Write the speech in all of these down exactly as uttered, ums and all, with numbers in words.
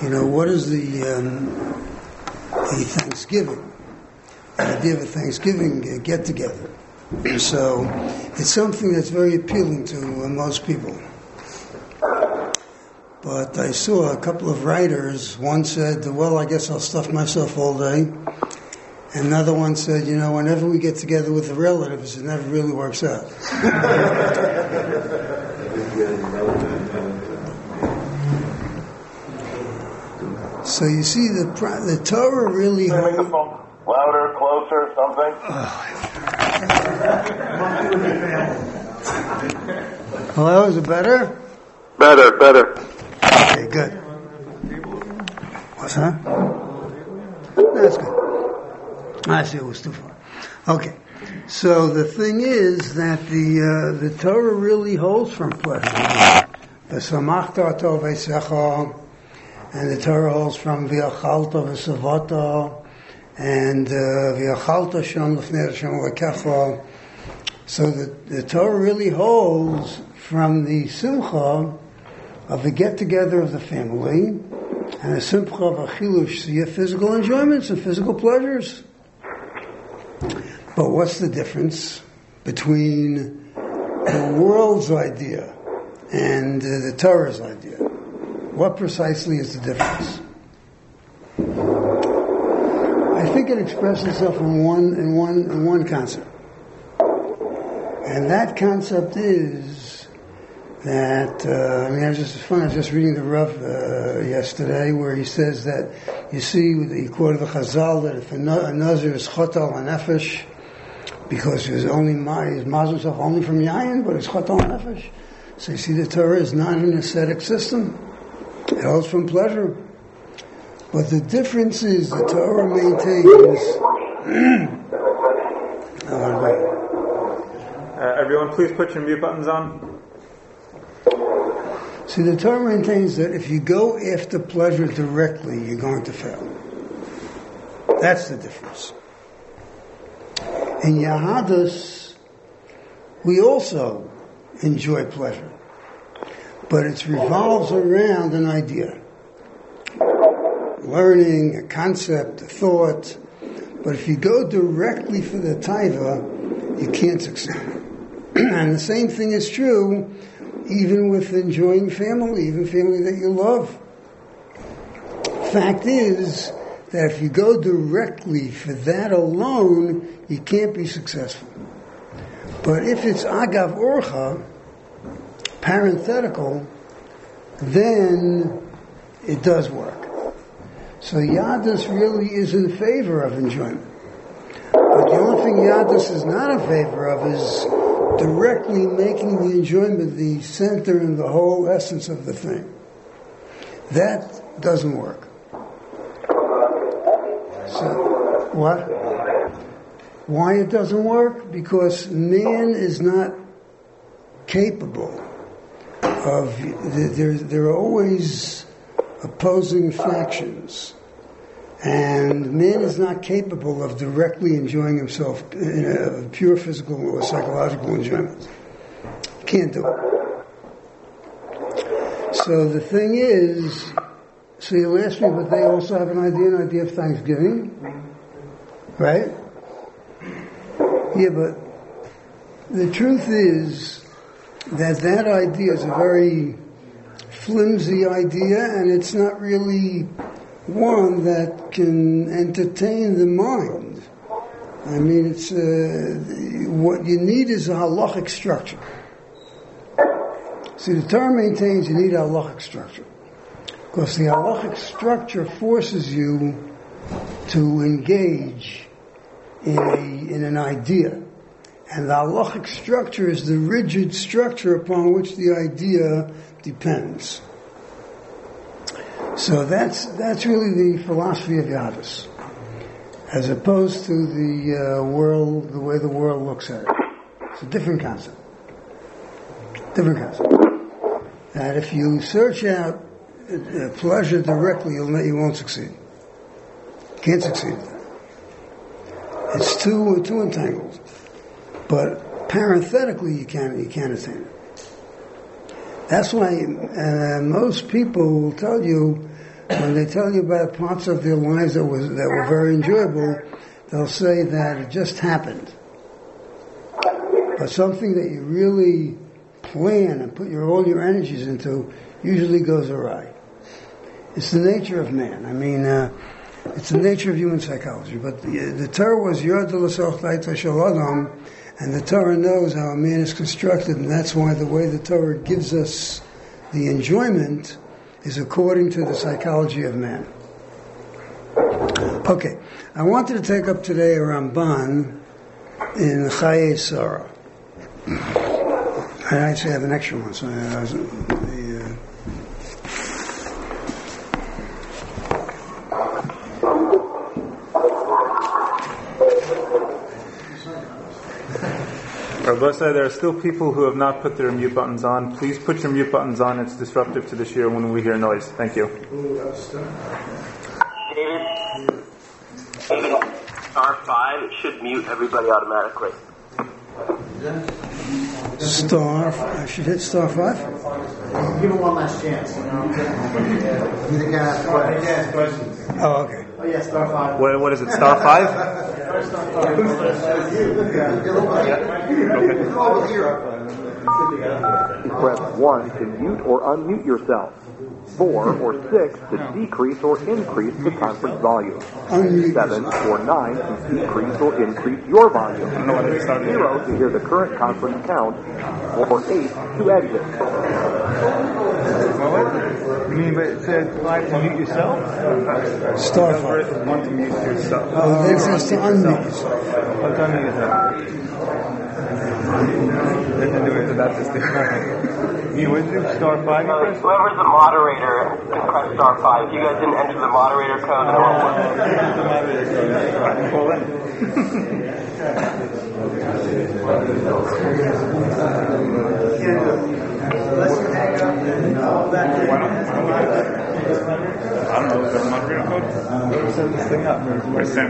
you know, what is the um, the Thanksgiving? The idea of a Thanksgiving uh, get-together. So it's something that's very appealing to uh, most people. But I saw a couple of writers. One said, well, I guess I'll stuff myself all day. Another one said, you know, whenever we get together with the relatives, it never really works out. So you see, the the Torah really holds... Louder, closer, something? Hello, is it better? Better, better. Okay, good. What's that? That's good. I see, it was too far. Okay, so the thing is that the uh, the Torah really holds from pleasure. The Samachta Tov Eisecha, and the Torah holds from V'achalta V'savata, and V'achalta Shem L'fnei Hashem L'kecha. So the, the Torah really holds from the Simcha of the get-together of the family, and the Simcha of Achilush, so you have physical enjoyments and physical pleasures. But what's the difference between the world's idea and uh, the Torah's idea? What precisely is the difference? I think it expresses itself in one in one in one concept, and that concept is that uh, I mean, I was just fun. I was just reading the Rav uh, yesterday, where he says that you see he quoted the Chazal that if a nazir is chotal hanefesh because he was only he mazes himself only from yayin, but it's chotal hanefesh. So you see, the Torah is not an ascetic system. It holds from pleasure. But the difference is the Torah maintains... oh, uh, everyone, please put your mute buttons on. See, the Torah maintains that if you go after pleasure directly, you're going to fail. That's the difference. In Yahadus, we also enjoy pleasure. But it revolves around an idea. Learning, a concept, a thought. But if you go directly for the taiva, you can't succeed. And the same thing is true even with enjoying family, even family that you love. Fact is that if you go directly for that alone, you can't be successful. But if it's agav orcha, parenthetical, then it does work. So Yadus really is in favor of enjoyment. But the only thing Yadus is not in favor of is directly making the enjoyment the center and the whole essence of the thing. That doesn't work. So, what? Why it doesn't work? Because man is not capable of, there, there are always opposing factions, and man is not capable of directly enjoying himself in a pure physical or psychological enjoyment. He can't do it. So the thing is, so you'll ask me, but they also have an idea, an idea of Thanksgiving, right? Yeah, but the truth is that that idea is a very flimsy idea, and it's not really one that can entertain the mind. I mean, it's uh, what you need is a halachic structure. See, the Torah maintains you need a halachic structure, because the halachic structure forces you to engage in a in an idea. And the halachic structure is the rigid structure upon which the idea depends. So that's that's really the philosophy of Yadus, as opposed to the uh, world, the way the world looks at it. It's a different concept. Different concept. That if you search out uh, pleasure directly, you'll you won't succeed. Can't succeed. It's too too entangled. But parenthetically, you can't you can't attain it. That's why uh, most people will tell you, when they tell you about parts of their lives that was that were very enjoyable, they'll say that it just happened. But something that you really plan and put your all your energies into usually goes awry. It's the nature of man. I mean, uh, it's the nature of human psychology. But the, the Torah was Yod L'Soch Laita Shel Adam, and the Torah knows how a man is constructed, and that's why the way the Torah gives us the enjoyment is according to the psychology of man. Okay, I wanted to take up today a Ramban in Chayei Sarah. I actually have an extra one, so I was, the, uh, Rabbi, there are still people who have not put their mute buttons on. Please put your mute buttons on. It's disruptive to the shir when we hear noise. Thank you. David, star five, it should mute everybody automatically. Star, I should hit star five? Give him one last chance. You know? You can ask questions. Oh, okay. Oh, yeah, star five. What, what is it, star five? Star five. Press one to mute or unmute yourself. Four or six to decrease or increase the conference volume. Seven or nine to decrease or increase your volume. Zero to hear the current conference count. Or eight to exit. You mean, but it says five to mute yourself? Star five. One to mute yourself. Oh, then it says to unmute. What's unmute yourself? Doesn't do it, so that's just different. You would do star five? Uh, whoever's the moderator can press star five. If you guys didn't enter the moderator code, then it won't work. The moderator code. Call in. I don't know, is there a moderator code? Set this thing up. Or send.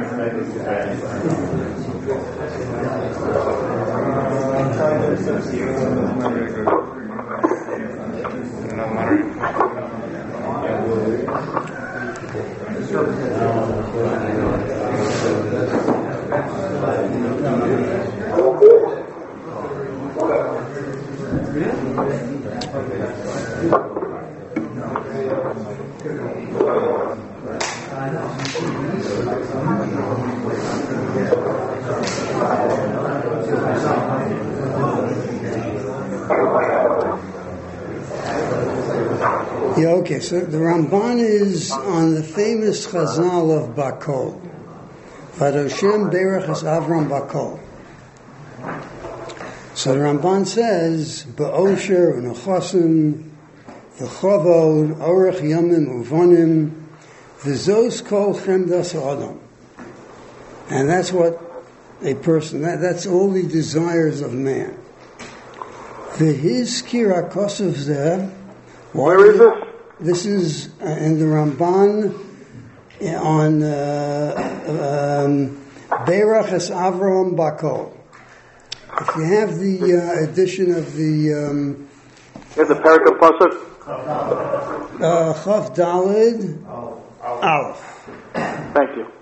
No moderator Yeah, okay, so the Ramban is on the famous Chazal of Bakol. Vadoshem Berach es Avram Bakol. So the Ramban says, Ba'osher u'nechosim, v'chovod, orech yomim uvonim, v'zos kol chemdas ha'adam. And that's what a person, that, that's all the desires of man. V'hizkir ha'kosov zeh. Where is this? This is uh, in the Ramban on uh, um, Berach es Avram Bakol. If you have the uh, edition of the um, In the Perikah Pasuk? uh, Chaf Dalid Aleph. Thank you.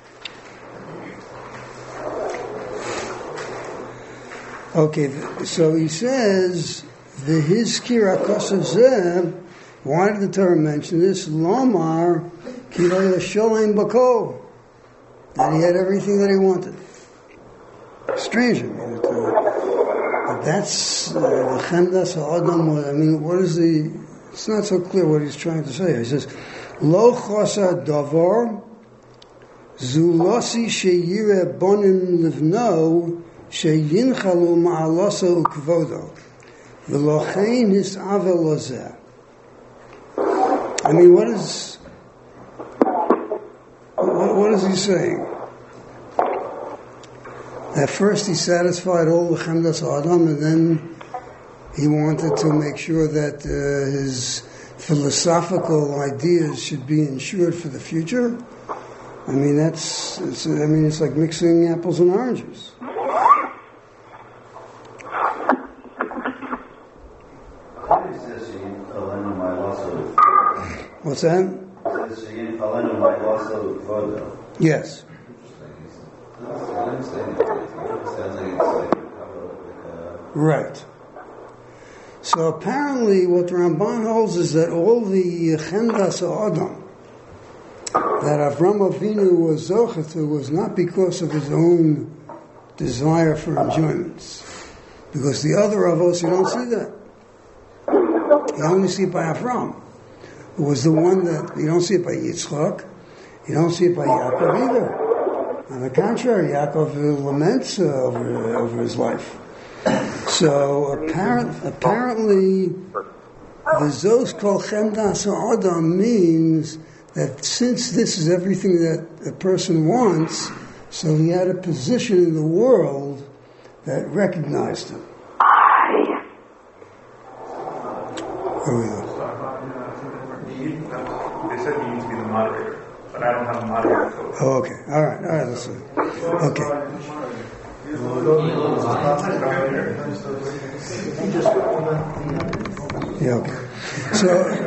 Okay, so he says the Hizkir HaKosav Zeh. Why did the Torah mention this? Lomar ki lo yasholem bakol. That he had everything that he wanted. Strange. I mean, it, uh, but that's uh, the Chemdas HaAdam. I mean, what is the? It's not so clear what he's trying to say. He says, Lo chosa davar zulosi sheyire bonim livno sheyinchalu ma'aloso ukvodo v'lochein his avel lozeh. I mean, what is what, what is he saying? At first, he satisfied all the Chemdas Adam, and then he wanted to make sure that uh, his philosophical ideas should be ensured for the future. I mean, that's. It's, I mean, it's like mixing apples and oranges. What is this? What's that? It Yes. Right. So apparently what the Ramban holds is that all the Chemdas Adam that Avram Avinu was zocher to was not because of his own desire for enjoyments. Because the other Avos, you don't see that. You only see it by Avram. It was the one that, you don't see it by Yitzchak, you don't see it by Yaakov either. On the contrary, Yaakov laments uh, over, over his life. So apparent, apparently, the Zos Kol Chemdas Adam means that since this is everything that a person wants, so he had a position in the world that recognized him. There we go. They said you need to be the moderator, but I don't have a moderator code. Oh, okay. All right. All right. Let's see. Okay. Yeah. Okay. So.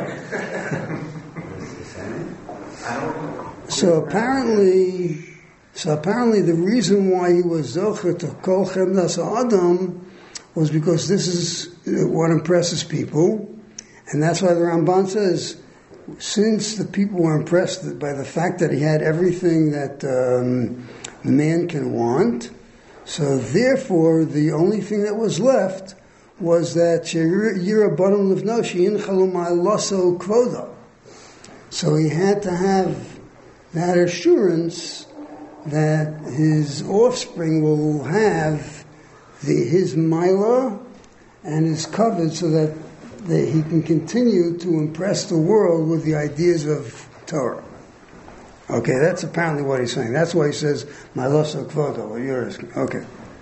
So apparently, so apparently, the reason why he was zocher to Kol Chemdas Adam was because this is what impresses people, and that's why the Ramban says, since the people were impressed by the fact that he had everything that um, man can want, so therefore the only thing that was left was that Yirabbanim Livno Shein Chalumai Lasso Kvoda. So he had to have that assurance that his offspring will have the, his milah and is covered so that, that he can continue to impress the world with the ideas of Torah. Okay, that's apparently what he's saying. That's why he says, Ma'aloso Kvodo, or yours. Okay.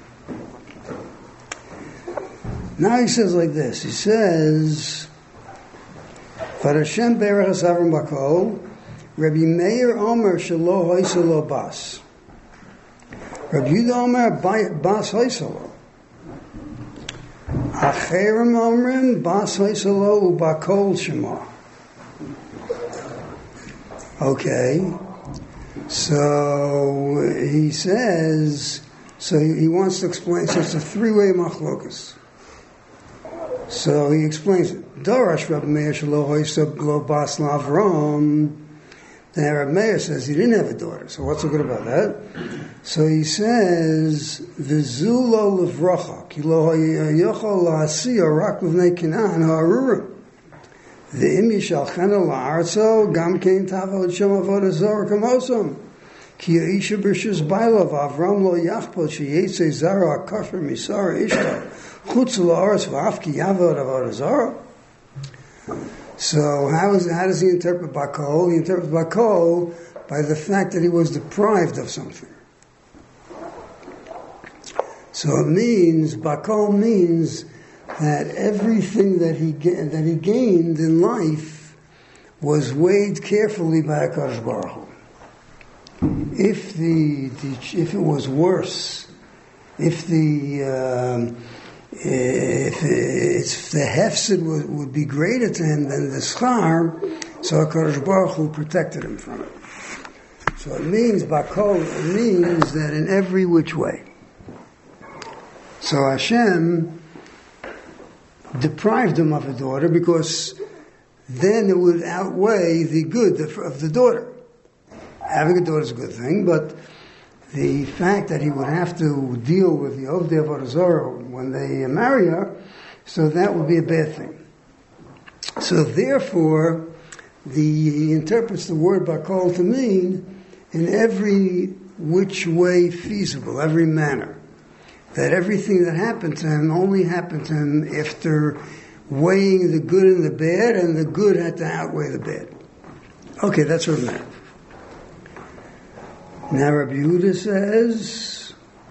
Now he says like this. He says, For Hashem Berach HaSavrim Bakol, Rabbi Meir Omer Shelo Hoyselo Bas. Rabbi Yehuda Omer Bas Hoyselo. Acherim Omrim Bas Hoyselo Ubakol Shema. Okay. So he says, so he wants to explain, so it's a three-way machlokas. So he explains it. Darash Rabbi Meir Shelo Hoyselo Lo Bas Lavram. Then Rabbi Meir says he didn't have a daughter, so what's so good about that? So he says, V'zulo levracha, ki lo yochol la'asiya rak l'vnei Canaan ha'arurim. V'im yishalchena la'arzo, gam kein tavod shem avodah zara kamosam. Ki ha'isha b'rshus bailov, Avram lo yachpot, she'yetzei zara ha'kasher misara ishta, chutz la'aretz v'af ki yavod avodah zara. So how, is, how does he interpret Bakol? He interprets Bakol by the fact that he was deprived of something. So it means, Bakol means that everything that he that he gained in life was weighed carefully by HaKadosh Baruch Hu. If the, the if it was worse, if the um, If, if the hefsid would, would be greater to him than the schar, so HaKadosh Baruch Hu protected him from it. So it means, Bakol, it means that in every which way. So Hashem deprived him of a daughter because then it would outweigh the good of the daughter. Having a daughter is a good thing, but the fact that he would have to deal with the Ovdei Avodah Zarah when they marry her, so that would be a bad thing. So therefore, the, he interprets the word Bakol to mean in every which way feasible, every manner. That everything that happened to him only happened to him after weighing the good and the bad, and the good had to outweigh the bad. Okay, that's what it meant. Now Rabbi Yehuda says,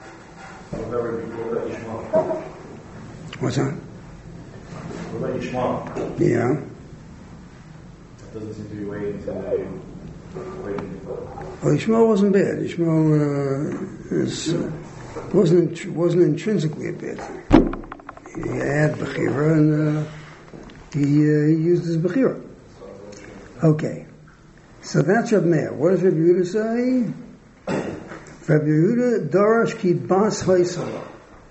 what's that? What about Yishmael? Yeah. That doesn't seem to be waiting until they wait. Well, Yishmael wasn't bad. Yishmael uh, is, uh, wasn't wasn't intrinsically a bad thing. He had Bechira and uh, he, uh, he used his Bechira. Okay. So that's Reb Meir. What does Reb Yehuda say? Reb Yehuda darash ki bas hoysala.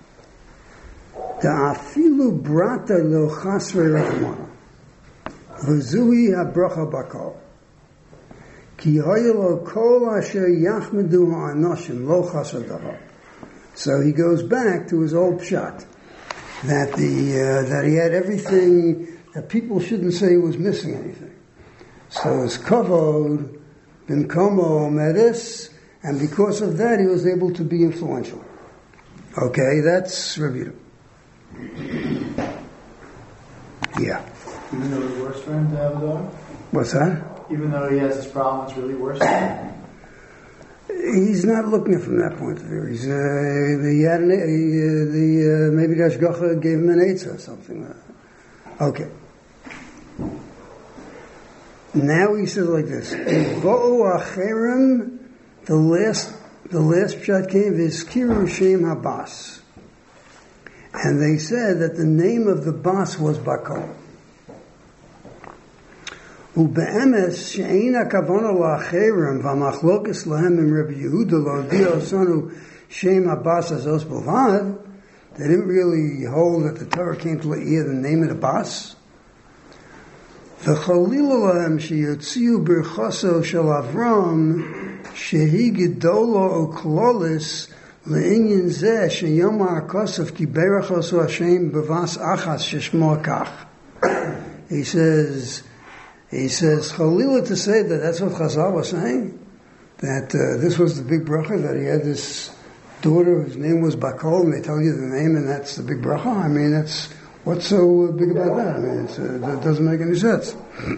Da afilu brata lo chasre rachmana. V'zuhi habracha bakal. Ki hoyelo kol asher yachmedu ha'anoshim lo chasre davar. So he goes back to his old pshat. That the, uh, that he had everything, that people shouldn't say he was missing anything. So his kavod, bin komo meres, and because of that he was able to be influential. Okay, that's Rabbi. Yeah. Even though it's worse for him to have a dog? What's that? Even though he has this problem, it's really worse for him? He's not looking at it from that point of view. He's, uh, he had an, he, uh, the, uh, maybe the Ashgacha gave him an eitzah or something like that. Okay. Now he says like this: Bo'u acherim, the last, the last pshat came is Kiru Shem Habas, and they said that the name of the bas was Bakol. Ube'emes she'eina kavana la'acherim v'machlokes lahem im Rabbi Yehuda lo dio sanu Shem Habas azos bovad. They didn't really hold that the Torah came to hear the name of the bas. V'chalilu lahem sheyotziu birchoso shel Avram shehi gedolo uklolis le'inyan zeh sheyomar kosov ki berechosu Hashem bevas achas sheshmo kach. He says, he says, Chalila to say that that's what Chazal was saying, that uh, this was the big bracha, that he had this daughter whose name was Bakol, and they tell you the name, and that's the big bracha. I mean, that's what's so big about that? I mean, it's, uh, that doesn't make any sense.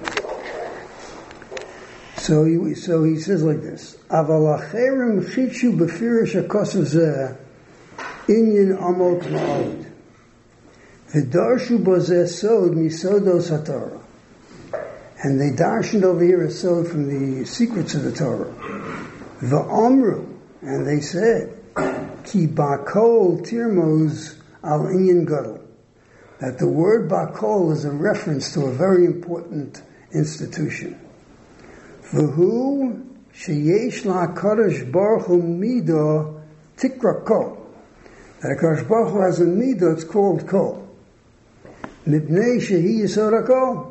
So he, so he says like this: Aval acherim chichu befirish hakosav zeh inyan amok ma'od v'darshu bozeh sod misodos haTorah. And they darshened over here a sod from the secrets of the Torah. V'amru, and they said, Ki bakol tirmos al inyan gadol. That the word bakol is a reference to a very important institution. V'hu sheyesh la'kadosh baruch hu midah tikra kol. That HaKadosh Baruch Hu has a midah, it's called kol. Mipnei shehi yisod hakol.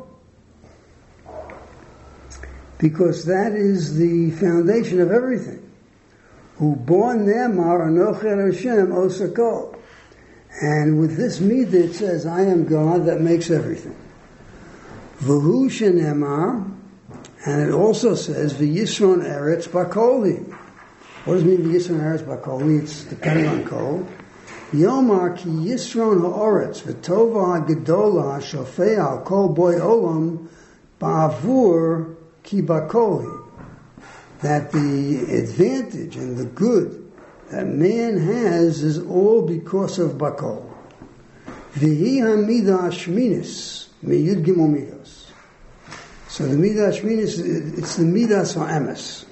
Because that is the foundation of everything. Who born nemar anocher Hashem osakol. And with this midah it says, I am God that makes everything. V'hu shenemar, and it also says, v'yisron eretz bakoli. What does it mean, v'yisron eretz bakoli? It's depending on kol. Yomar ki yisron ha'oretz, v'tova ha'gedola ha'shofei al kol boy olam ba'avur ki bakoli. That the advantage and the good that man has is all because of bakol. V'hi ha'midah ha'shminis meyud gimel midos. So the midah ha'shminis, it's the midas ha'emes.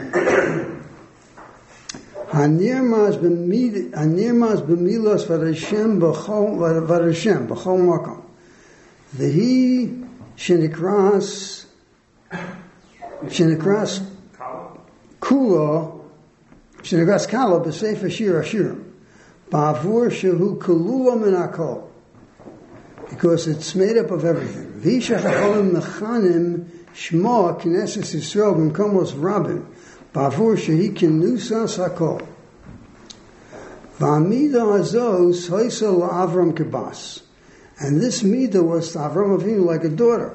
Hanirmaz b'milos v'rashem v'rashem b'chol makom. V'hi shenikras shenikras kula shenikras kala b'sefer shir ashirim ba'avur shehu kulula min hakol, because it's made up of everything. V'hishachacholim mechanim shmo knesses Yisrael b'mkomos rabim ba'avur shehi kenusas hakol. V'amidah azos hoysel la'avram kebas, and this midah was to Avram Avinu like a daughter.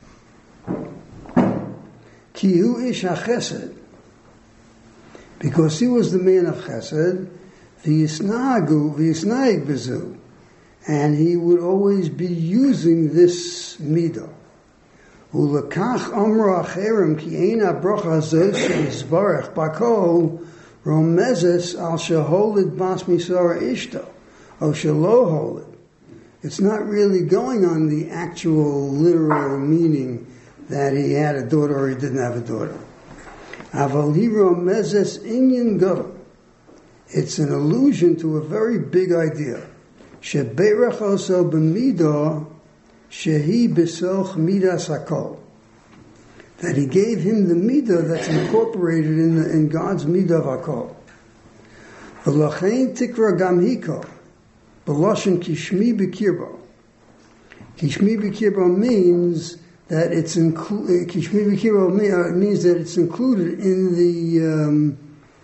Ki hu ish hachesed, because he was the man of chesed. V'yisnagu v'yisnaig bezu, and he would always be using this midah. Ulekach amra acherim ki ein habracha zos yisbarach bakol romezes al sheholid bas misara ishto o shelo holid. It's not really going on the actual literal meaning that he had a daughter or he didn't have a daughter. Aval hi romezes inyan gadol. It's an allusion to a very big idea. Sheberach oso b'midah shehi b'soch midas hakol. that he gave him the midah that's incorporated in the, in God's midah of hakol. V'lachein tikra gam hiko, b'loshen kishmi b'kirbo. Kishmi b'kirbo means that it's included. Kishmi b'kirbo means that it's included in the. Um,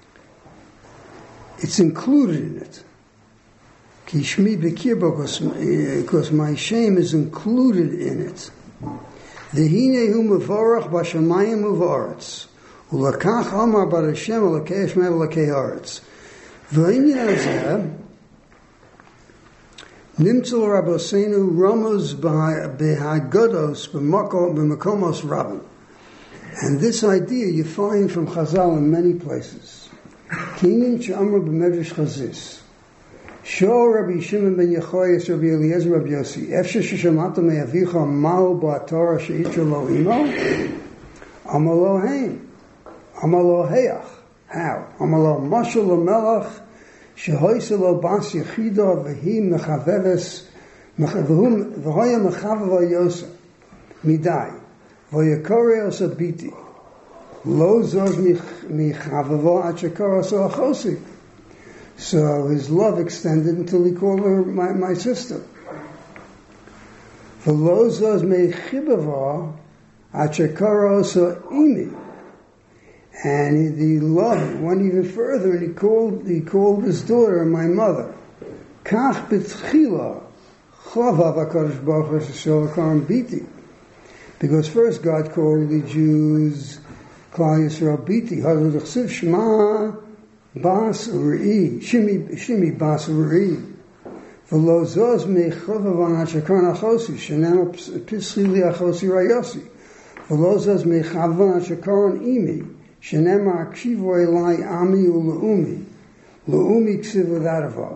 it's included in it. Kishmi b'kirbo, because my shame is included in it. V'hinei hu mevorach b'shamayim u'v'aretz, u'lakach amar bar Hashem elokei Shemei elokei haaretz. V'inyan hazeh nimtzul rabosenu ramos b'hagados b'makomos rabim. And this idea you find from Chazal in many places. Kinyan she'amru b'medrash chazis. Shor Rabbi Shimon ben Yechoyas, Rabbi Eliezer, Rabbi Yossi. Efshe sheshamata me'avicha ma'u ba'atorah she'itra lo imo. Amalo hein. Amalo heach. How? Amalo mashal lo melach shehoyse lo bas yechido v'hi mechaveves v'hoya mechavava yosa midai v'yakore osa biti lo zoz mechavava at shekor osa achosi. So his love extended until he called her my, my sister. V'lo zoz mechibava at shekor osa imi. And the love went even further, and he called he called his daughter my mother. Kach b'tchila chavav HaKadosh Baruch Hu shalakam biti. Because first God called the Jews Klal Yisrael biti. Hazul d'chsiv Shema bas uri shimi shimi bas uri. V'lo zoz mechavav an hashakar achosi shenem pischi li achosi rayosi. V'lo zoz mechavav an hashakar imi. Shenema akshivo elai ami u'le'umi. Le'umi ksiv v'dadavav.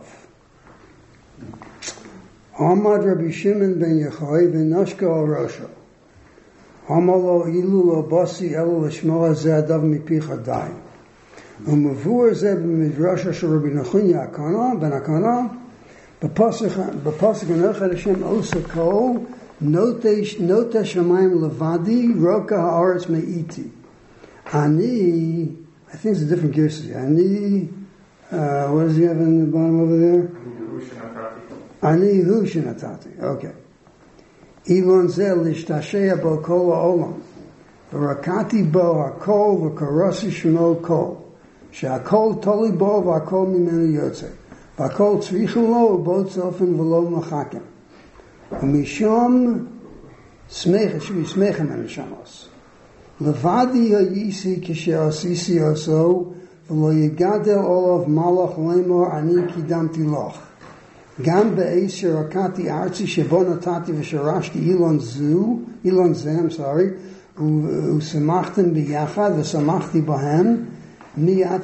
Amad Rabbi Shimon ben Yechoy v'noshka al rosho. Amalo ilu lo basi elu l'shmoa ze adav mipicha dai. U'mavur ze b'midrash asher Rabbi Nechunya akana ben akana b'pasuk enochad Hashem osa kol nota shamayim levadi roka ha'aretz me'iti. Ani, I think it's a different Gersi. Ani, uh, what does he have in the bottom over there? Ani hu shenatati. Okay. Ilon zel lishtashea bo kol ha'olam. V'rakati bo ha'kol v'karasi shmo kol. She'akol toli bo v'akol mimenu yotze. V'akol tzrichim lo bo tzofen v'lo machakem. U'mishom smech, it should be smechem and shamos. Levadi ha'yisi kishe'asisi oso v'lo yigadel olav malach lemor ani kidamti loch. Gam be'ez sherakati arzi shebo natati v'sharashti ilon zu, ilon zeh, I'm sorry, u'semachtem b'yachad v'semachti bahem miyat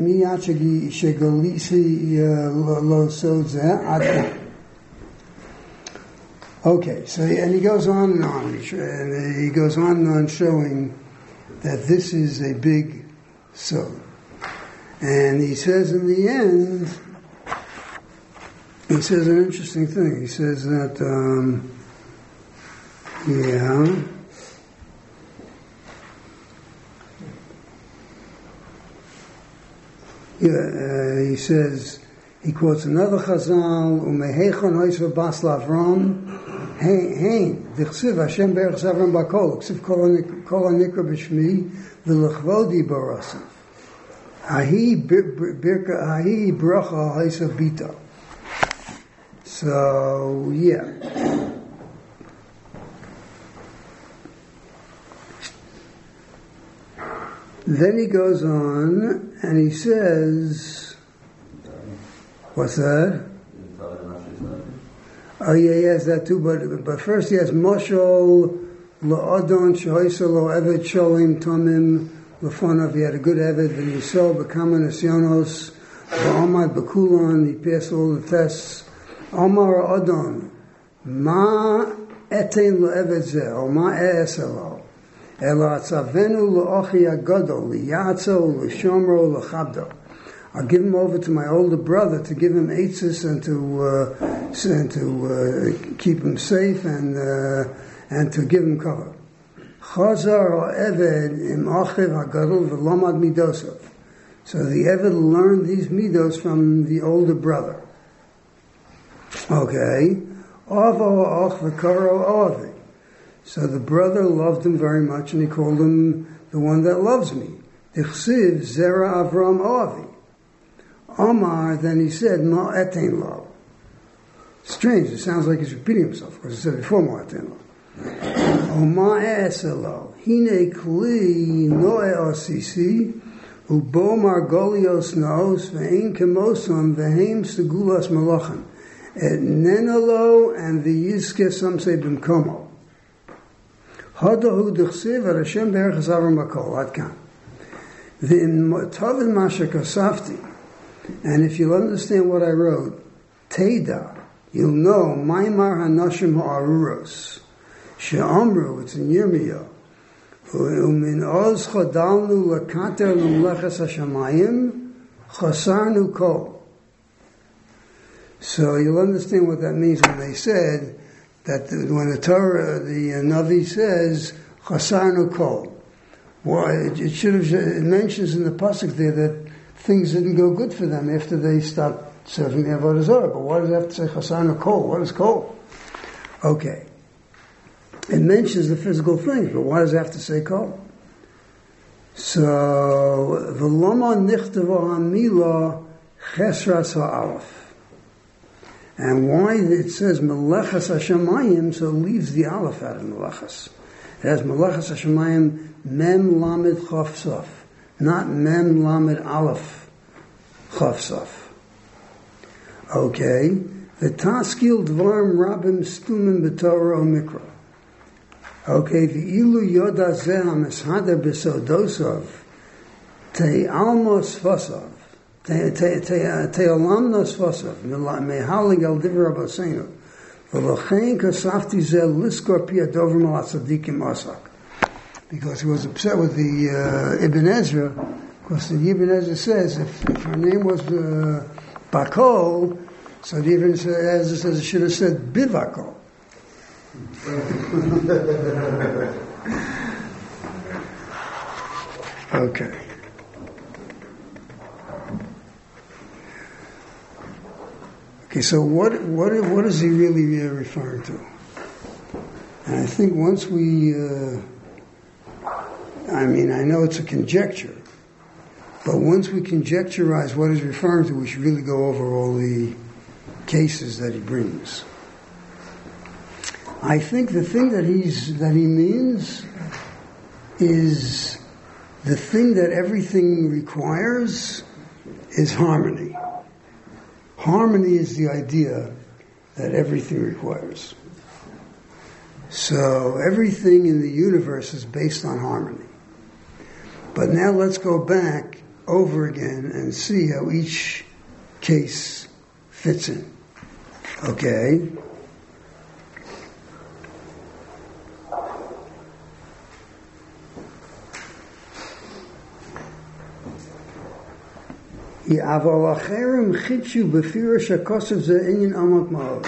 shegolisi lo sod zeh adka. Okay, so, and he goes on and on, and he goes on and on showing that this is a big sod. And he says in the end, he says an interesting thing. He says that, um, yeah, yeah, uh, he says, he quotes another Chazal, Umehechon hoysa bas lavram, Hein, d'chsiv Hashem berach zavram bakol, ksiv kol hanikra b'shmi, v'lechvodi barasav. Ahi birka, ahi bracha hoysa bita. So, yeah. Then he goes on, and he says, what's that? Oh yeah, he has that too, but but first he has Moshol La'adon Shehoysa Lo Eved Sholim Tomim L'Fonav. He had a good Eved, and he saw B'Kama Nesyonos Ba'amad B'Kulon. He passed all the tests. Amar Adon Ma Etein L'Eved Zeh or Ma E'eselo Ela Atzavenu L'Ochi Agadol L'Yatzo L'Shomro L'Chabdo. I'll give him over to my older brother to give him eitzes and to uh, and to uh, keep him safe and uh, and to give him cover. Chazar or Eved im Achiv HaGadol v'lomad midosov. So the Eved learned these midos from the older brother. Okay. Avo ach v'karo avi. So the brother loved him very much, and he called him the one that loves me. Dichsiv zera Avram avi. Omar, then he said, Ma etein lo. Strange, it sounds like he's repeating himself, because he said before Ma etein lo. Oma eselo. Hine kli noe osisi. Ubo margolios naos ve'ein kemoson ve'heim segulas malachan. Et nenalo and the yizke, some say bimkomo. Hadahu d'chsiv at Hashem berachas Avram Bakol. Ad kan. V'im tovin masha kasafti. And if you'll understand what I wrote, Teda, you'll know, Maimar Hanashim Ha'aruros, She'amru, it's in Yirmiyah, U'min oz chodalnu lakater l'mlechas hashamayim, chasarnu kol. So you'll understand what that means when they said, that the, when the Torah, the uh, Navi says, chasarnu kol. Well, it, it should have, it mentions in the pasuk there that things didn't go good for them after they stopped serving the Avodah Zarah. But why does it have to say chasarnu kol? What is kol? Okay. It mentions the physical things, but why does it have to say kol? So, v'loma nichtava hamila chesras ha'alef. And why it says melechas hashamayim, so it leaves the aleph out of melechas. It has melechas hashamayim mem lamed chaf sof, not mem lamed aleph chaf sof. Okay. V'taskil dvarim rabim stumim b'torah omikra. Okay, the ilu yoda zeh hameshada b'sodosov te almos fosov te te te te alamnos fosov mehalig al divrei Rabbeinu v'lochein kasafti zeh liskor piadover malatzadikim asak. Because he was upset with the uh, Ibn Ezra, because the Ibn Ezra says if, if her name was uh, Bakol, so the Ibn Ezra says it should have said Bivakol. Okay. Okay, so what what what is he really uh, referring to? And I think once we, uh, I mean, I know it's a conjecture, but once we conjecturize what he's referring to, we should really go over all the cases that he brings. I think the thing that he's that he means is the thing that everything requires is harmony. Harmony is the idea that everything requires. So everything in the universe is based on harmony. But now let's go back over again and see how each case fits in. Okay? אבל אחרים חידשו בפירוש הכוסף זה עניין עמוק מאוד.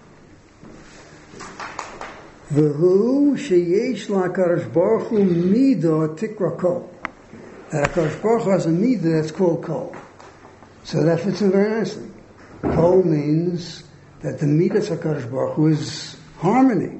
והוא שיש לקדוש ברוך הוא מידה תקרא kol. That HaKadosh Baruch Hu has a midah that's called kol. So that fits in very nicely. Kol means that the midah of HaKadosh Baruch Hu is harmony.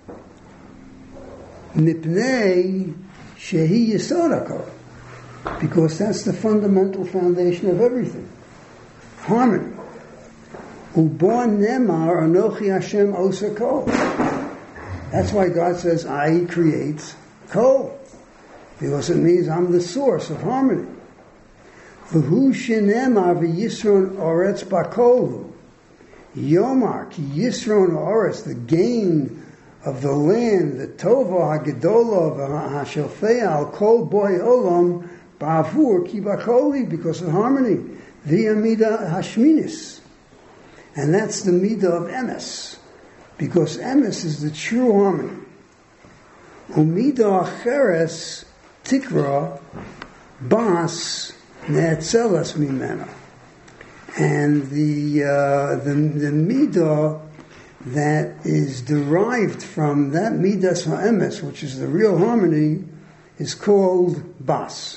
Mipnei shehi yesod hakol. Because that's the fundamental foundation of everything. Harmony. Ubon nemar anochi Hashem osa kol. That's why God says, I create kol. Because it means I'm the source of harmony. V'hu shenemar v'yisron oretz bakolu. Yomar ki yisron oretz, the gain of the land, the tova hagedolo v'hashofea al kol boy olam, ba'avur ki bakoli, because of harmony. V'ya midah hashminis. And that's the midah of emes. Because emes is the true harmony. Umidah acheres tikra bas ne'etzelas mimena. And the, uh, the, the midah that is derived from that midas ha'emes, which is the real harmony, is called bas.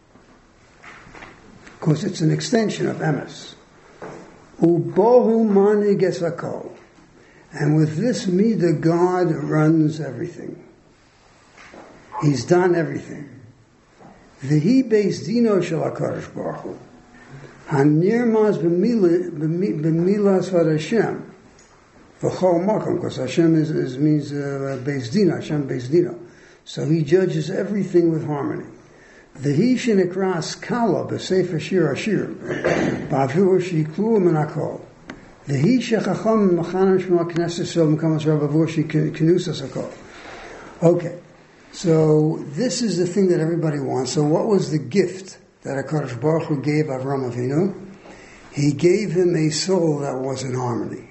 Because it's an extension of emes. Ubohu manig esakol. And with this midah, God runs everything. He's done everything. V'hi beis dino shel HaKadosh Baruch Hu. Hanirmaz b'milas vad Hashem. V'chol makom, because Hashem is, is, means uh, beis dino, Hashem beis dino. So he judges everything with harmony. V'hi shenekras kala b'sefer shir ashir. Ba'avur shiklu min hakol. V'hi shechacham m'chanam shema knesset shel m'kamas rabavur shiknusas hakol. Okay. So this is the thing that everybody wants. So what was the gift that HaKadosh Baruch Hu gave Avram Avinu? He gave him a soul that was in harmony.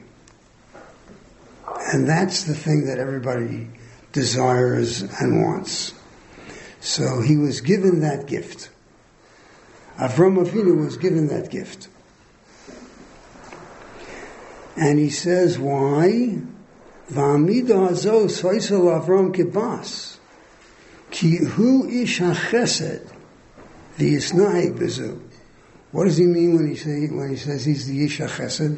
And that's the thing that everybody desires and wants. So he was given that gift. Avram Avinu was given that gift. And he says, why? V'amida hazo soisel Avram kibas. Ki hu ish hachesed v'yisnaheg bezu. What does he mean when he say when he says he's the ish hachesed?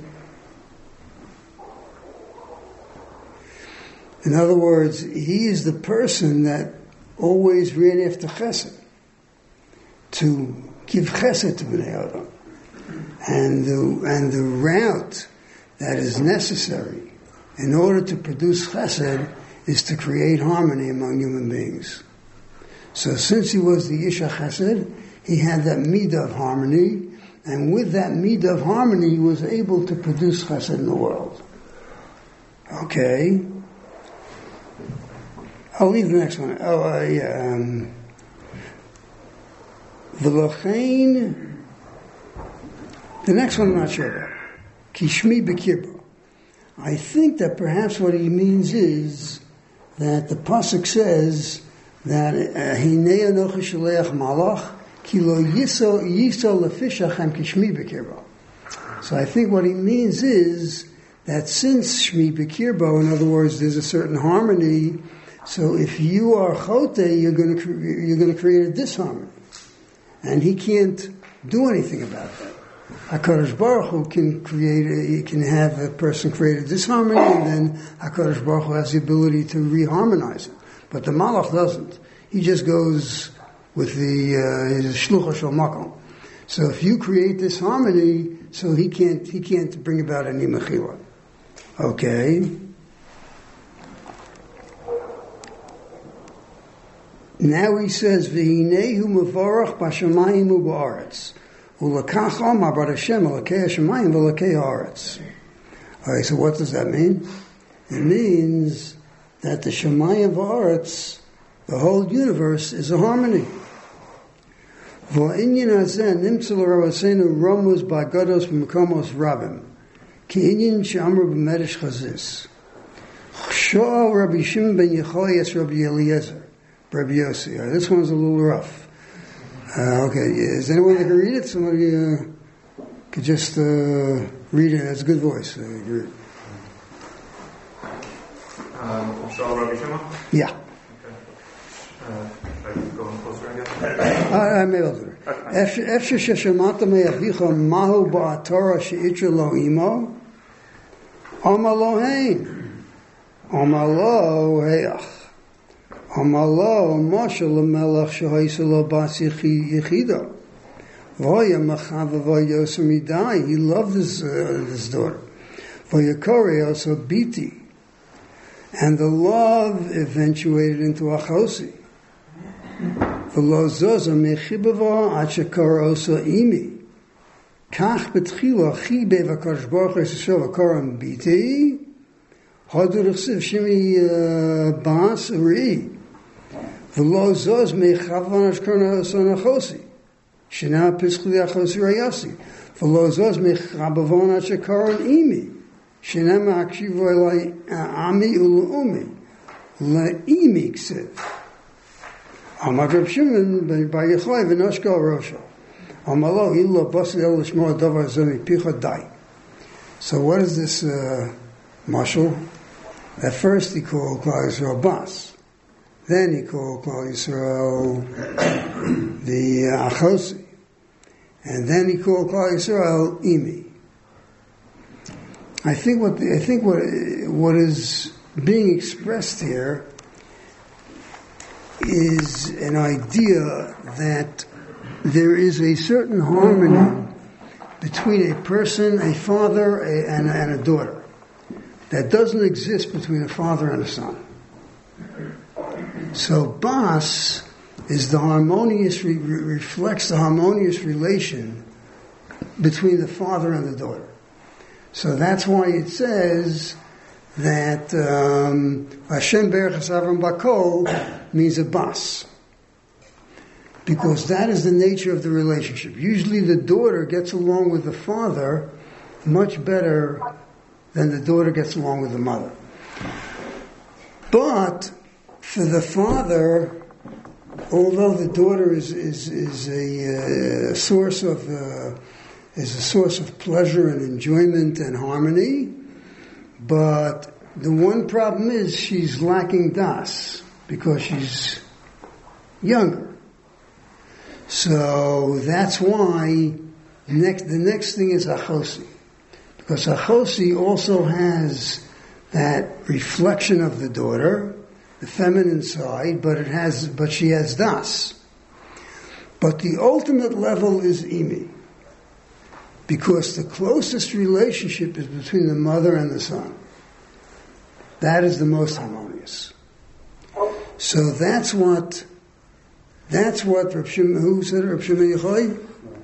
In other words, he is the person that always ran after chesed, to give chesed to Bnei Adam, and the and the route that is necessary in order to produce chesed is to create harmony among human beings. So since he was the Ish HaChesed, he had that midah of harmony, and with that midah of harmony, he was able to produce chesed in the world. Okay. I'll leave the next one. Oh, uh, yeah. Um, V'lochein, the next one I'm not sure about. Kishmi b'kirbo. I think that perhaps what he means is that the pasuk says that Hinei Anochi Shaleach Malach Ki Lo Yiso Yiso Lefishachem Kishmi B'Kirbo. So I think what he means is that since Shmi B'Kirbo, in other words, there's a certain harmony. So if you are Chote, you're going to you're going to create a disharmony, and he can't do anything about that. HaKadosh Baruch Hu can create, a, he can have a person create a disharmony, and then HaKadosh Baruch Hu has the ability to reharmonize it. But the Malach doesn't. He just goes with the uh, his shlucha shel makom. So if you create this harmony, so he can't he can't bring about any mechila. Okay. Now he says, "V'hinehu mevorach b'shamayim u'ba'aretz, u'lekach omar bar Hashem u'lekei hashamayim u'lekei haaretz." All right. So what does that mean? It means that the Shemayim v'aretz, the whole universe, is a harmony. V'inyan hazeh nimtzu l'ravasenu romuz ba'gados b'mekomos rabim, ki inyan she'amru b'medesh chazis. Chsho'al Rabbi Shimon ben Yochai es Rabbi Eliezer, Rabbi Yossi. Right, this one's a little rough. Uh, okay, is anyone that can read it? Somebody uh, could just uh, read it. That's a good voice. Uh, read it. Um, Shal Rabbi Shimon? Yeah. Okay. Uh, should I go in closer, I guess? I, I may well do it. Efshe sheshamata me'avicha mahu ba'atorah she'itra lo imo, Amar lo hein, Amar lo heach, Amar lo Moshe lemelech shehoyse lo bas yechido, Voya machava voyos midai. He loved his, uh, his daughter. Voyakore also biti. And the love eventuated into achosi. V'lo zozo mechibavo ad shekor oso imi. Kach betchilo chi bevakadosh baruch hu yisrael v'koram biti. Hodu rechsiv shimi bas uri. V'lo zoz mechavon ashkorna oso nachosi. Shena pischu liachosi rayasi. V'lo zoz mechabavon ad shekoron imi. Shenema akshivo elai ami ulu'umi la'imi ksiv. Amar Reb Shimon ben Bar Yochai v'noshko rosho. Amalo ilo basi el l'shmo davar zoni picha dai. So what is this uh, Mashal. At first he called Klal Yisrael Bas. Then he called Klal Yisrael the uh, Achosi. And then he called Klal Yisrael Imi. I think what the, I think what what is being expressed here is an idea that there is a certain harmony between a person, a father, a, and, and a daughter that doesn't exist between a father and a son. So Bas is the harmonious re- reflects the harmonious relation between the father and the daughter. So that's why it says that um, Hashem Berachas Avram Bakol means a Bas. Because that is the nature of the relationship. Usually the daughter gets along with the father much better than the daughter gets along with the mother. But for the father, although the daughter is is, is a uh, source of uh, is a source of pleasure and enjoyment and harmony, but the one problem is she's lacking das because she's younger. So that's why next the next thing is Achosi. Because Achosi also has that reflection of the daughter, the feminine side, but it has but she has das. But the ultimate level is Imi. Because the closest relationship is between the mother and the son. That is the most harmonious. So that's what That's what Rav Shimon, who said Rav Shimon Yochai?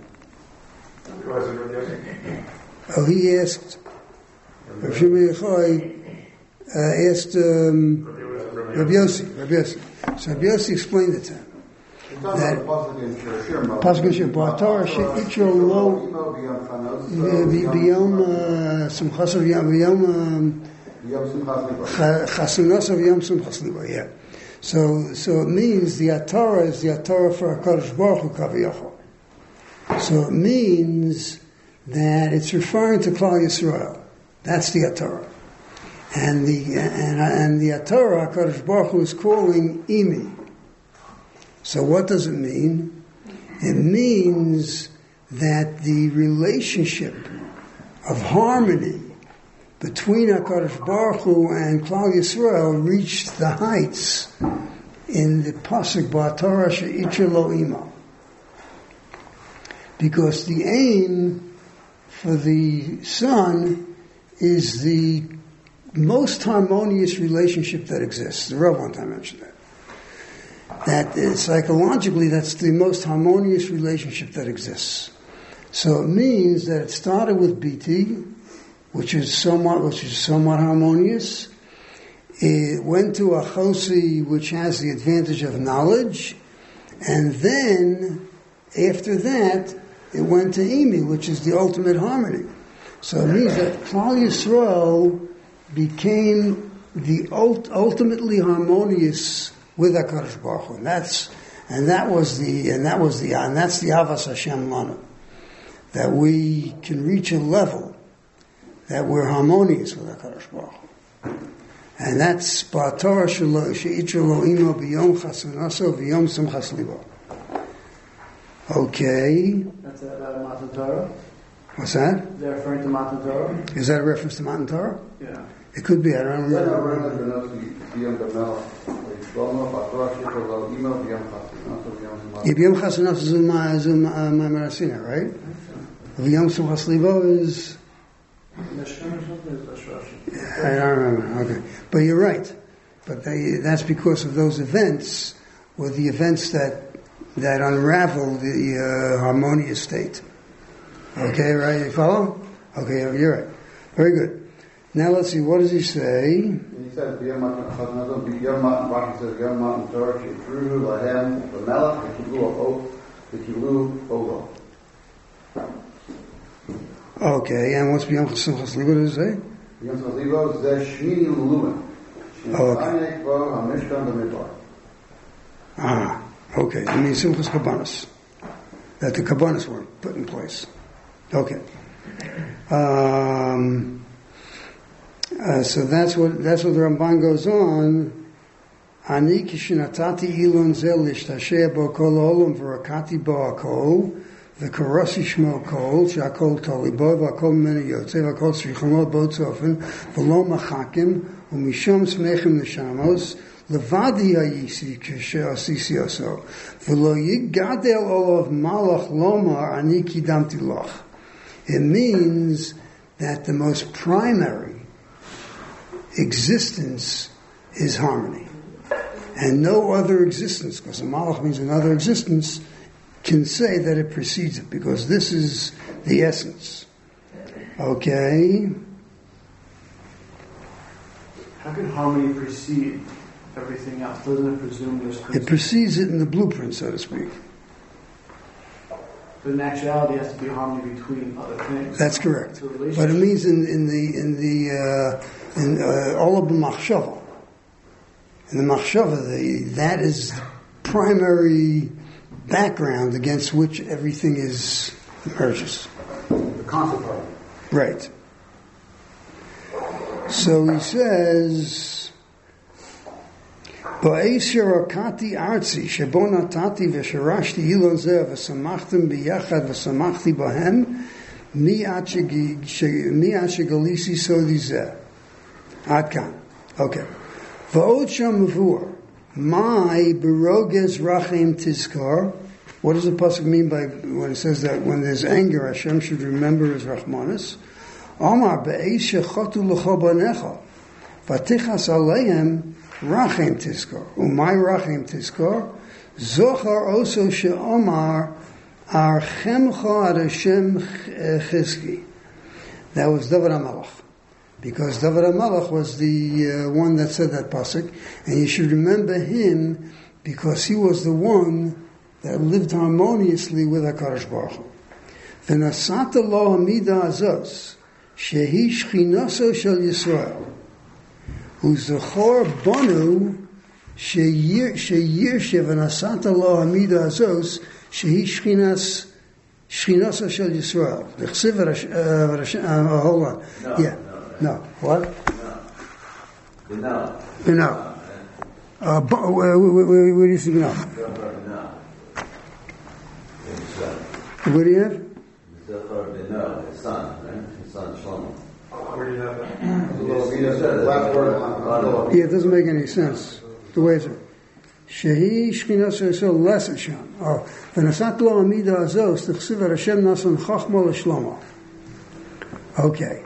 Oh, he asked, Rav Shimon Yochai uh, asked um, Rav Yossi, Rav Yossi. So Rav Yossi explained it to him. That Pasuk in Shir, Ba'atar she'itro lo b'yom simchasav b'yom chasunasav b'yom simchas libo, yeah. So, so it means the Atara is the Atara for HaKadosh Baruch Hu Kaviyachol. So it means that it's referring to Klal Yisrael. That's the Atara. And the, and, and the Atara, HaKadosh Baruch Hu is calling Imi. So what does it mean? It means that the relationship of harmony between HaKadosh Baruch Hu and Klal Yisrael reached the heights in the Pasuk Ba'atar she'itro lo imo. Because the aim for the son is the most harmonious relationship that exists. The Rav one time mentioned that. That is, psychologically, that's the most harmonious relationship that exists. So it means that it started with B T, which is somewhat, which is somewhat harmonious. It went to Achosi, which has the advantage of knowledge, and then after that, it went to Imi, which is the ultimate harmony. So it means that Klal Yisrael became the ult- ultimately harmonious with HaKadosh Baruch Hu, and that's and that was the and that was the and that's the Avas Hashem Lanu, that we can reach a level that we're harmonious with HaKadosh Baruch Hu. And that's Ba'atar she'itro lo imo b'yom chasunaso v'yom simchas libo. Okay. That's about Matan Torah? What's that? Is that referring to Matan Torah? Is that a reference to Matan Torah? Yeah. It could be, I don't remember. B'yom chasunaso is Ma'amar Asina, right? V'yom simchas libo is... I don't remember. Okay, but you're right. But they, that's because of those events, were the events that that unravel the uh, harmonious state. Okay, right? You follow? Okay, you're right. Very good. Now let's see. What does he say? He says, "B'yom matan b'yom matan Rashi says b'yom matan Torah she'itru lahem v'melach v'kilu v'kilu ogo." Okay, and what's B'yom Simchas Libo? What does it say? B'yom Simchas Libo zeh shmini l'lumen. Oh, okay. Ah, okay. It means Simchas Kabbanis. That the Kabbanis were put in place. Okay. Um, Uh, so that's what that's what the Ramban goes on. Ani kishinatati ilon zel lishtasheh bo kol olam v'rakati bo akol v'karasi shmo kol shakol toli bo v'akol meni yotze v'akol shrichonot bo tzofen v'lo machakim u'mishom smechim neshamos levadi hayisi k'she'asisi oso v'lo yigadel olav malach lomar ani kidamti loch. It means that the most primary existence is harmony. And no other existence, because a malach means another existence, can say that it precedes it, because this is the essence. Okay? How can harmony precede everything else? Doesn't it presume there's It precedes it in the blueprint, so to speak. But in actuality, it has to be harmony between other things. That's correct. But it means in, in the in the uh, in all of the machshava. In the machshava, the, that is the primary background against which everything is emerges. The concept part. Right. So he says, "Ba'eisher akati artzi shebo natati v'sharashti ilon zeh v'samachtem biyachad v'samachti bahem mi at shegalisi sodi zeh." Ad kan. Okay. V'od sham mavur my beroges rachem tizkar. What does the pasuk mean by when it says that when there's anger, Hashem should remember His rachmanis? Amar be'eish shechotu l'cho banecha v'tichas aleihem rachem tizkar. Umay rachem tizkar zochar oso she'omar archemcha ad Hashem chizki. That was David HaMelech. Because David HaMelech was the uh, one that said that pasuk, and you should remember him because he was the one that lived harmoniously with HaKadosh Baruch Hu. V'nasata lo hamida azos shehi shchinaso shel Yisrael u'zachor banu sheyir sheyir v'nasata lo hamida azos shehi shchinas shchinaso shel Yisrael. L'chsiv uh, hold on. No, yeah. No. No. What? No. No. No. Uh, where, where, where, where do you see no? No. What do you have? No, his son, right? His son Shlomo. Where do you have that? Yeah, it doesn't make any sense. The way it's Shehi Shchinas Yisrael less Hashem. Oh, v'nasat lo amida azos t'chsiv at Hashem nasan chachma l'shlomo. Okay.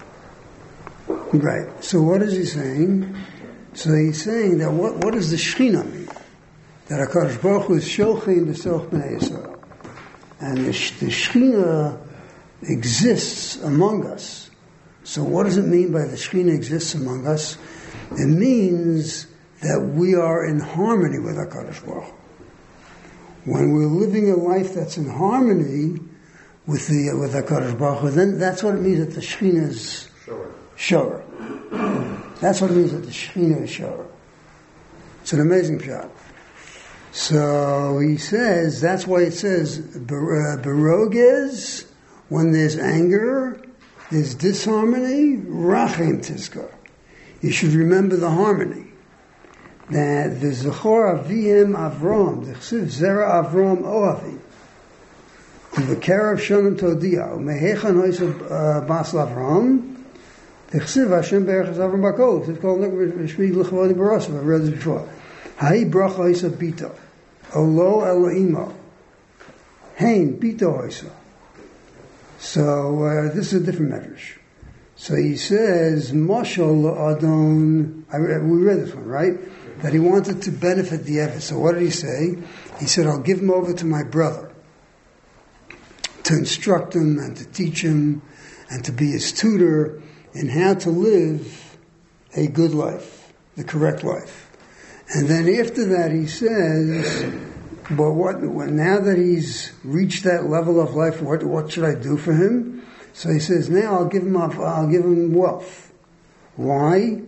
Right. So what is he saying? So he's saying that what, what does the Shechina mean? That HaKadosh Baruch Hu is Shochem b'Soch B'nai Yisrael. And the, the Shechina exists among us. So what does it mean by the Shechina exists among us? It means that we are in harmony with HaKadosh Baruch Hu. When we're living a life that's in harmony with the with HaKadosh Baruch Hu, then that's what it means that the Shechina is Shor. That's what it means that the Shechina is Shor. It's an amazing shot. So he says, that's why it says, Beroges, when there's anger, there's disharmony, Rachem Tizkar. You should remember the harmony. That the Zechor Avim Avram, the Chsiv Zera Avram Oavi, the Kerev Shonim Todia, Mehechan Hoysa Bas Avram, the Chsiv Hashem Berachas Avram Bakol, it's called Shmid L'Chavodi Barosav, I've read this before. Hai Bracha Hoysa Bita, Olo Eloimo, Hein Bita Hoysa. So uh, this is a different medrash. So he says, Mashal Adon, I, we read this one, right? That he wanted to benefit the Eved. So what did he say? He said, I'll give him over to my brother to instruct him and to teach him and to be his tutor in how to live a good life, the correct life. And then after that he says, but what, now that he's reached that level of life, what, what should I do for him? So he says, now I'll give him I'll give him wealth. Why?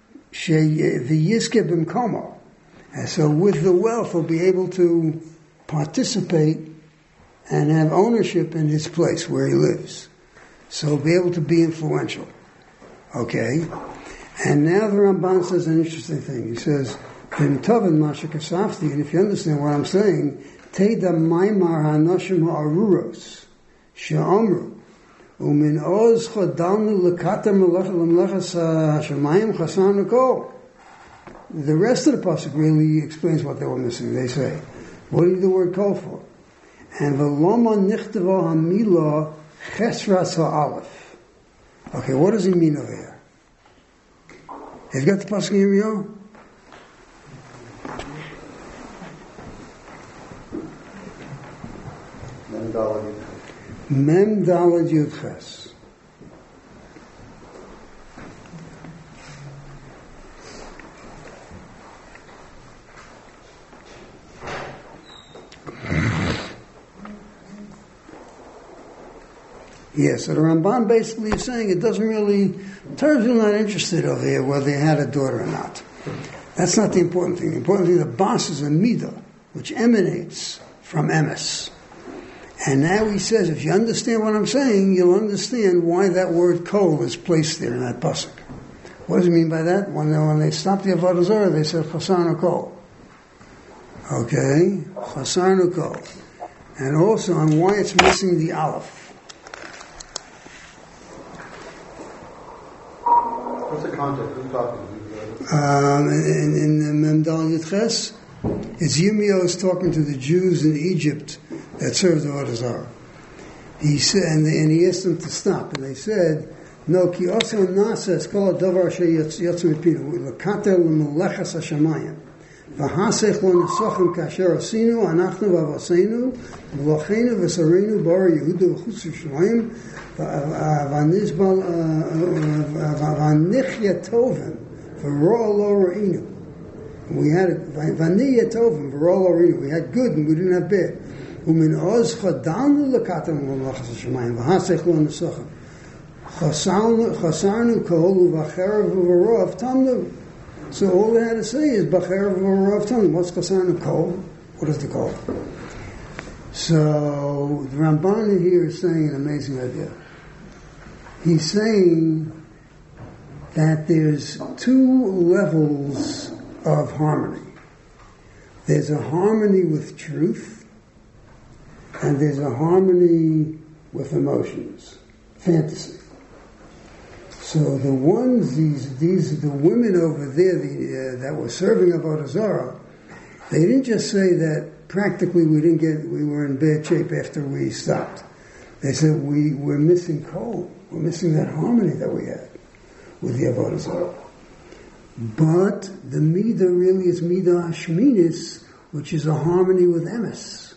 And so with the wealth he'll be able to participate and have ownership in his place where he lives. So he'll be able to be influential. Okay? And now the Ramban says an interesting thing. He says, "V'im tovin masha kasafti," and if you understand what I'm saying, Teda maimar hanoshim ha'aruros she'omru umin oz chodalnu lekater melechas hashemayim chasanu kol. The rest of the pasuk really explains what they were missing. They say, what do you the word call for? And v'loma nichteva hamila chesras ha'alef. Okay, what does he mean over here? You've got the pasuk here, Rio? Mem Daled Yud Ches. Yes, so the Ramban basically is saying it doesn't really, Torah's really not interested over here whether they had a daughter or not. That's not the important thing. The important thing, the bas is a midah, which emanates from emes. And now he says, if you understand what I'm saying, you'll understand why that word kol is placed there in that pasuk. What does he mean by that? When they, when they stopped the Avodah Zarah, they said chasarnu kol. Okay, chasarnu kol. And also on why it's missing the aleph. What's the context? Who's talking? Um, in, in the Mem Daled Yud Ches, it's Yirmiyahu is talking to the Jews in Egypt that served the Avodah Zarah. He said, and, and he asked them to stop, and they said, "No, ki also nasa es kol davar sheyotzu mipinu lekater l'melechas hashamayim v'hasech lo nesochem kasher asinu anachnu v'avaseinu v'lochenu v'sarenu bar Yehuda v'chutz Yerushalayim v'nizbal v'nichya tovim v'ro lo re'inu." We had it, v'nichya tovim v'ro lo re'inu. We had good and we didn't have bad. Umin oz chodalnu lekater l'melechas hashamayim v'hasech lo nesochem Chasarnu kol u'v'acherav u'v'roav tamnu. So all they had to say is b'acherav u'v'roav tamnu. What's chasarnu kol? What is the kol? So the Ramban here is saying an amazing idea. He's saying that there's two levels of harmony. There's a harmony with truth, and there's a harmony with emotions, fantasy. So the ones, these, these, the women over there the, uh, that were serving Avodah Zarah, they didn't just say that practically we didn't get, we were in bad shape after we stopped. They said we we're missing kol, we're missing that harmony that we had with the Avodah Zarah. But the midah really is midah hashminis, which is a harmony with emes.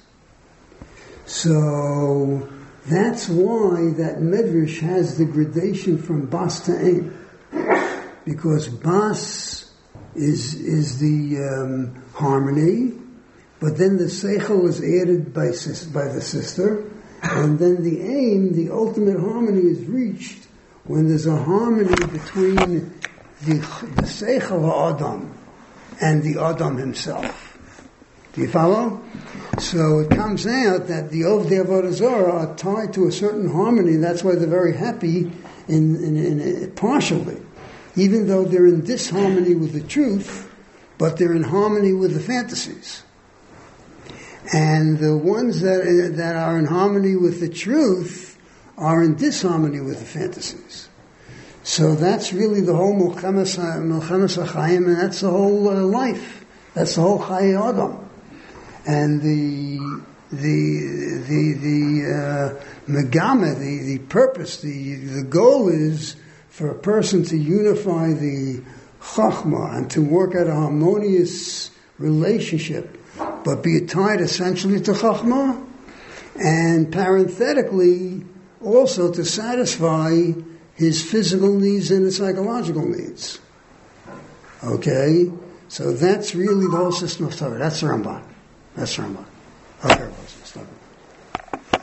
So that's why that medrash has the gradation from bas to aim, because bas is is the um, harmony, but then the seichel is added by by the sister, and then the aim, the ultimate harmony, is reached when there's a harmony between the the seichel ha'adam and the adam himself. Do you follow? So it comes out that the Ovdei Avodah Zarah are tied to a certain harmony. That's why they're very happy in, in, in partially, even though they're in disharmony with the truth, but they're in harmony with the fantasies. And the ones that that are in harmony with the truth are in disharmony with the fantasies. So that's really the whole Milchemes HaChaim, and that's the whole uh, life. That's the whole Chayei Adam. And the the the the uh, megama, the, the purpose, the the goal is for a person to unify the chachma and to work out a harmonious relationship, but be tied essentially to chachma, and parenthetically also to satisfy his physical needs and his psychological needs. Okay, so that's really the whole system of Torah. That's the Ramban. That's Ramban. Okay, stop it.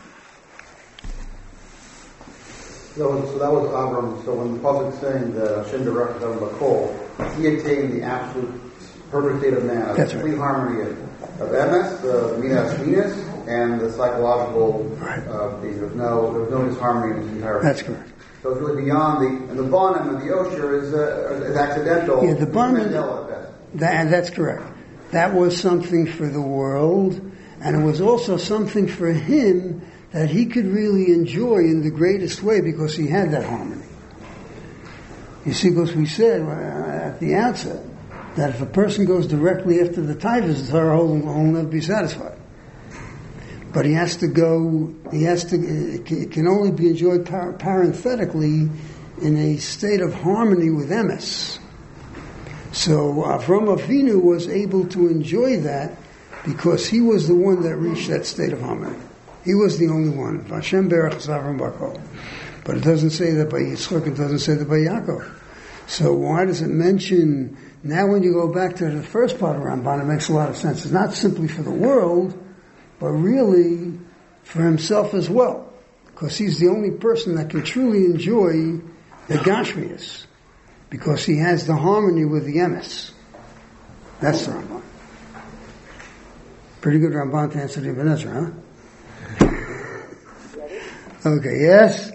That was, so that was Avram. So when the pasuk is saying that Hashem directed Avram Bakol, he attained the absolute perfect state of man, of That's complete right. harmony of, of emes, the minas minas, and the psychological right. uh, being. There's no, there's no disharmony in his entirety. That's correct. So it's really beyond the, and the Bonham and the Osher is, uh, is accidental. Yeah, the Bonham, Mandela effect. that, that's correct. That was something for the world, and it was also something for him that he could really enjoy in the greatest way because he had that harmony. You see, because we said uh, at the outset that if a person goes directly after the taivas, the Torah will never be satisfied. But he has to go, he has to, it can only be enjoyed par- parenthetically in a state of harmony with emes. So Avram Avinu was able to enjoy that because he was the one that reached that state of harmony. He was the only one. Hashem berach Avram Bakol. But it doesn't say that by Yitzchak, it doesn't say that by Yaakov. So why does it mention, now when you go back to the first part of Ramban, it makes a lot of sense. It's not simply for the world, but really for himself as well. Because he's the only person that can truly enjoy the Gashmias. Because he has the harmony with the emes. That's the Ramban. Pretty good Ramban to answer the Ibn Ezra, huh? Okay, yes?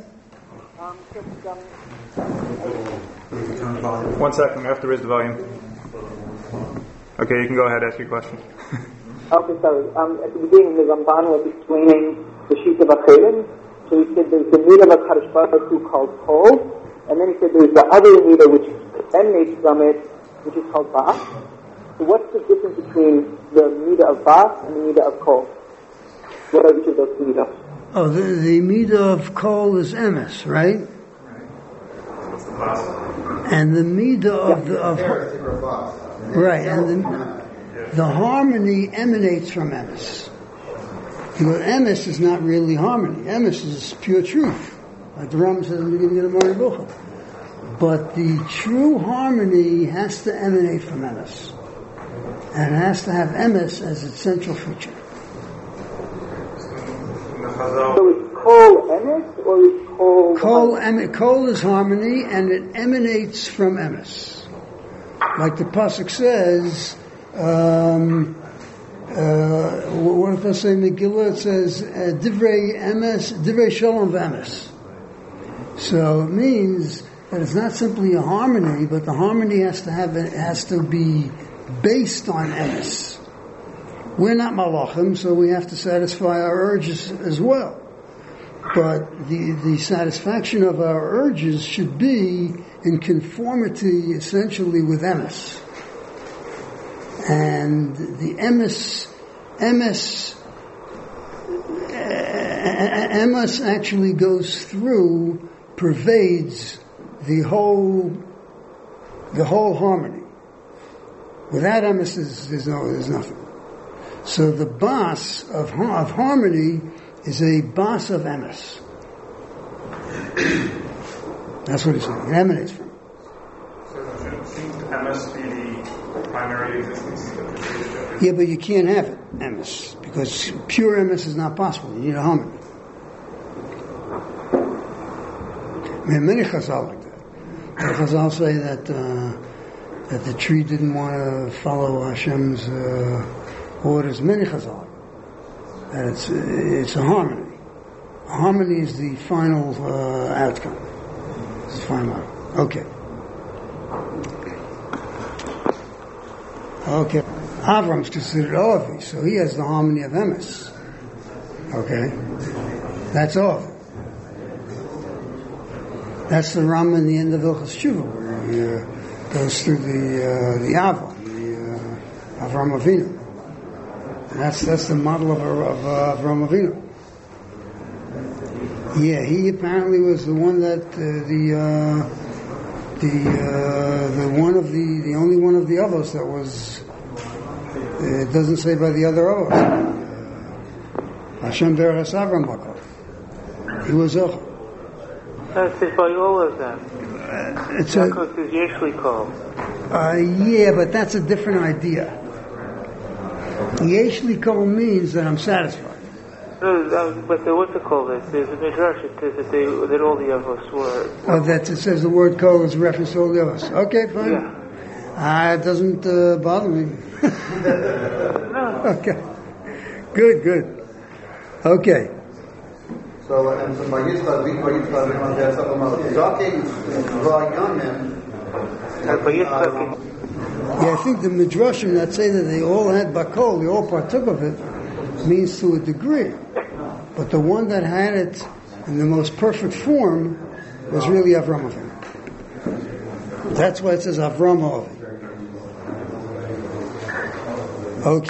One second, we have to raise the volume. Okay, you can go ahead and ask your question. Okay, sorry. Um, at the beginning, the Ramban was explaining the sheet of Achelim. So he said there's the meat of a Kadosh Baruch Hu called Kol. And then he said there's the other meter which emanates from it, which is called Ba'as. So what's the difference between the meter of Ba'as and the meter of Kol? What are each of those two meters? Oh, the, the meter of Kol is emes, right? And the meter of the of right, and the, the harmony emanates from emes. Because emes is not really harmony. Emes is pure truth. Like the Rambam says in the beginning of the Morning Bucha. But the true harmony has to emanate from emes. And it has to have emes as its central feature. So it's Kol emes or it's Kol... Kol, em, Kol is harmony and it emanates from emes. Like the Pasuk says, um, uh, what does it say in Megillah? It says, Divrei emes, Divrei shalom v'emes. So it means that it's not simply a harmony, but the harmony has to have it has to be based on emes. We're not malachim, so we have to satisfy our urges as well. But the the satisfaction of our urges should be in conformity, essentially, with emes. And the emes, emes, emes actually goes through. Pervades the whole the whole harmony. Without emes, there's no there's nothing. So the bas of of harmony is a bas of emes. That's what it's saying. It emanates from. So shouldn't emes be the primary existence of the created? Yeah, but you can't have it emes because pure emes is not possible. You need a harmony. I mean, many Chazal like that. The Chazal say that uh, that the tree didn't want to follow Hashem's uh, orders. Many Chazal that it's it's a harmony. Harmony is the final uh, outcome. It's the final outcome. Okay. Okay. Avram's considered Ovi, so he has the harmony of emes. Okay. That's Ovi. That's the Rambam in the end of Hilchos Tshuva, where he uh, goes through the uh, the Ava, the uh, Avram Avinu. And that's that's the model of, of uh, Avram Avinu. Yeah, he apparently was the one that uh, the uh, the uh, the one of the the only one of the Avos that was. Uh, it doesn't say by the other Avos. Uh, Hashem Berachas Avram Bakol. He was a. That says by all of them. Uh, it's Yaakov says Yeshli Kol. Uh, yeah, but that's a different idea. Yeshli Kol means that I'm satisfied. No, uh, but the, what's it called? There's a midrash that says that, they, that all the Avos were. Oh, that it says the word Kol is a reference to all the others. Okay, fine. Yeah. Uh, it doesn't uh, bother me. No. Okay. Good, good. Okay. So, and so by Yitzchak, by Yitzchak, that's something about Zaken, Young Yeah, I think the Midrashim that say that they all had Bakol, they all partook of it, means to a degree. But the one that had it in the most perfect form was really Avram Avinu. That's why it says Avram Avinu. Okay.